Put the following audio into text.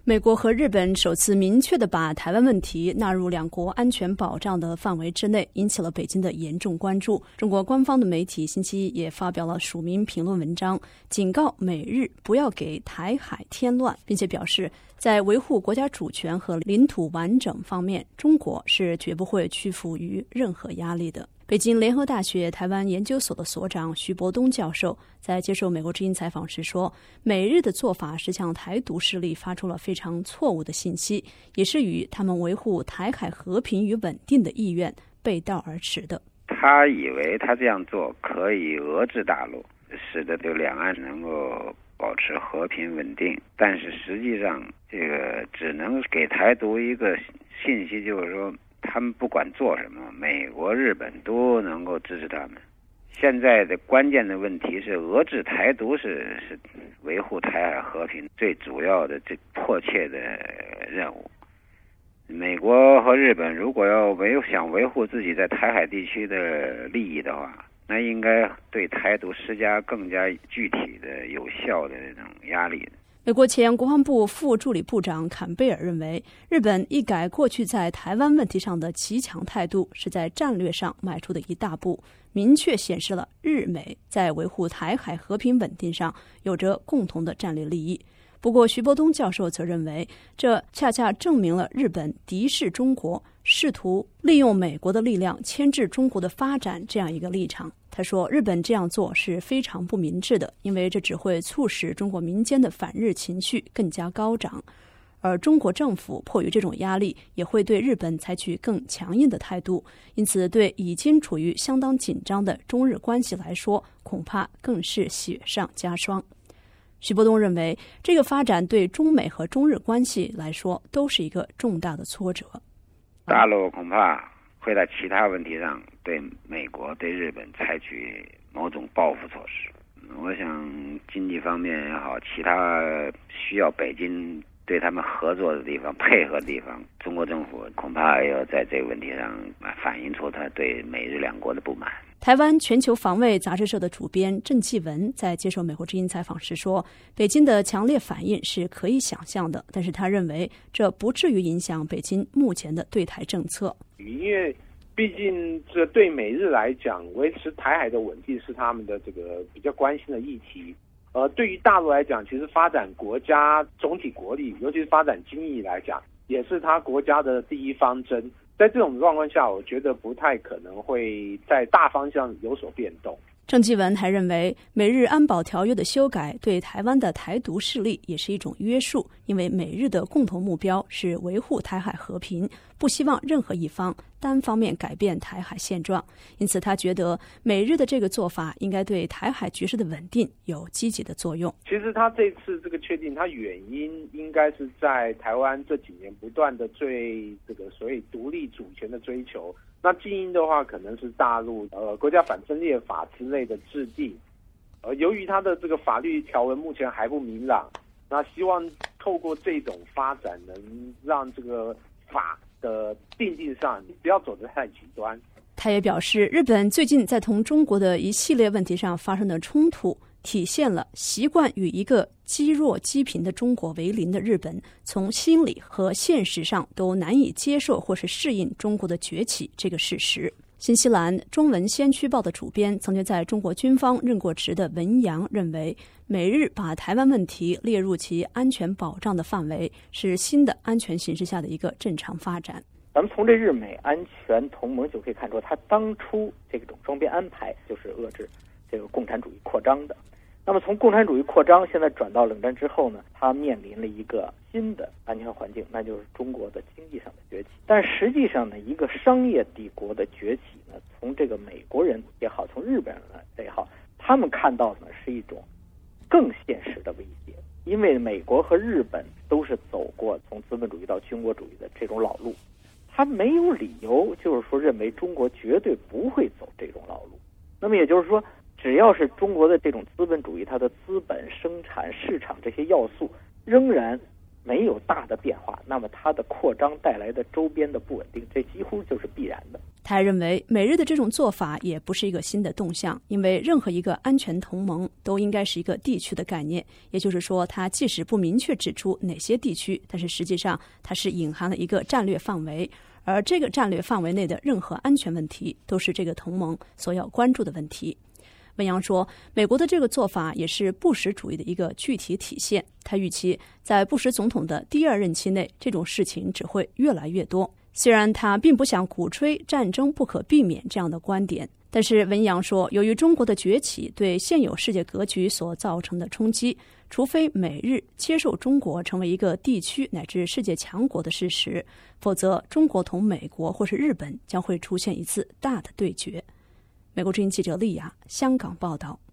美国和日本首次明确地把台湾问题纳入两国安全保障的范围之内，引起了北京的严重关注。中国官方的媒体星期一也发表了署名评论文章，警告美日不要给台海添乱，并且表示在维护国家主权和领土完整方面，中国是绝不会屈服于任何压力的。北京联合大学台湾研究所的所长徐伯东教授在接受美国之音采访时说，美日的做法是向台独势力发出了非常错误的信息，也是与他们维护台海和平与稳定的意愿背道而驰的。 他以为他这样做可以遏制大陆，使得这两岸能够保持和平稳定，但是实际上这个只能给台独一个信息，就是说他们不管做什么，美国、日本都能够支持他们。现在的关键的问题是遏制台独是维护台海和平最主要的、最迫切的任务。美国和日本如果要想维护自己在台海地区的利益的话，那应该对台独施加更加具体的、有效的这种压力。 美国前国防部副助理部长坎贝尔认为，日本一改过去在台湾问题上的骑强态度，是在战略上迈出的一大步，明确显示了日美在维护台海和平稳定上有着共同的战略利益。不过，徐伯东教授则认为，这恰恰证明了日本敌视中国，试图利用美国的力量牵制中国的发展这样一个立场。他说，日本这样做是非常不明智的，因为这只会促使中国民间的反日情绪更加高涨，而中国政府迫于这种压力，也会对日本采取更强硬的态度，因此对已经处于相当紧张的中日关系来说，恐怕更是雪上加霜。徐伯东认为，这个发展对中美和中日关系来说都是一个重大的挫折。 大陆恐怕会在其他问题上对美国、对日本采取某种报复措施。我想经济方面也好，其他需要北京对他们合作的地方、配合的地方，中国政府恐怕要在这个问题上反映出他对美日两国的不满。 台湾全球防卫杂志社的主编郑继文在接受美国之音采访时说，北京的强烈反应是可以想象的，但是他认为这不至于影响北京目前的对台政策。 因为毕竟这对美日来讲，维持台海的稳定是他们的这个比较关心的议题。对于大陆来讲，其实发展国家总体国力，尤其是发展经济来讲，也是他国家的第一方针。在这种状况下，我觉得不太可能会在大方向有所变动。 郑继文还认为，美日安保条约的修改对台湾的台独势力也是一种约束，因为美日的共同目标是维护台海和平，不希望任何一方单方面改变台海现状。因此他觉得美日的这个做法应该对台海局势的稳定有积极的作用。 其实他这次这个确定，他原因应该是在台湾这几年不断的对这个所谓独立主权的追求。那近因的话，可能是大陆国家反分裂法之类的制定，由于它的这个法律条文目前还不明朗，那希望透过这种发展，能让这个法的定定上不要走得太极端。 他也表示，日本最近在同中国的一系列问题上发生的冲突，体现了习惯与一个积弱积贫的中国为邻的日本，从心理和现实上都难以接受或是适应中国的崛起这个事实。新西兰中文先驱报的主编，曾经在中国军方任过职的文扬认为，美日把台湾问题列入其安全保障的范围，是新的安全形势下的一个正常发展。 咱们从这日美安全同盟就可以看出，他当初这种双边安排就是遏制这个共产主义扩张的。那么从共产主义扩张现在转到冷战之后呢，它面临了一个新的安全环境，那就是中国的经济上的崛起。但实际上呢，一个商业帝国的崛起呢，从这个美国人也好，从日本人也好，他们看到的是一种更现实的威胁。因为美国和日本都是走过从资本主义到军国主义的这种老路，他没有理由就是说认为中国绝对不会走这种老路。那么也就是说，只要是中国的这种资本主义，它的资本、生产、市场这些要素仍然没有大的变化，那么它的扩张带来的周边的不稳定，这几乎就是必然的。 他还认为美日的这种做法也不是一个新的动向，因为任何一个安全同盟都应该是一个地区的概念，也就是说，它即使不明确指出哪些地区，但是实际上它是隐含了一个战略范围，而这个战略范围内的任何安全问题都是这个同盟所要关注的问题。文扬说，美国的这个做法也是布什主义的一个具体体现，他预期在布什总统的第二任期内，这种事情只会越来越多。虽然他并不想鼓吹战争不可避免这样的观点，但是文扬说，由于中国的崛起对现有世界格局所造成的冲击，除非美日接受中国成为一个地区乃至世界强国的事实，否则中国同美国或是日本将会出现一次大的对决。美国之音记者丽雅，香港报道。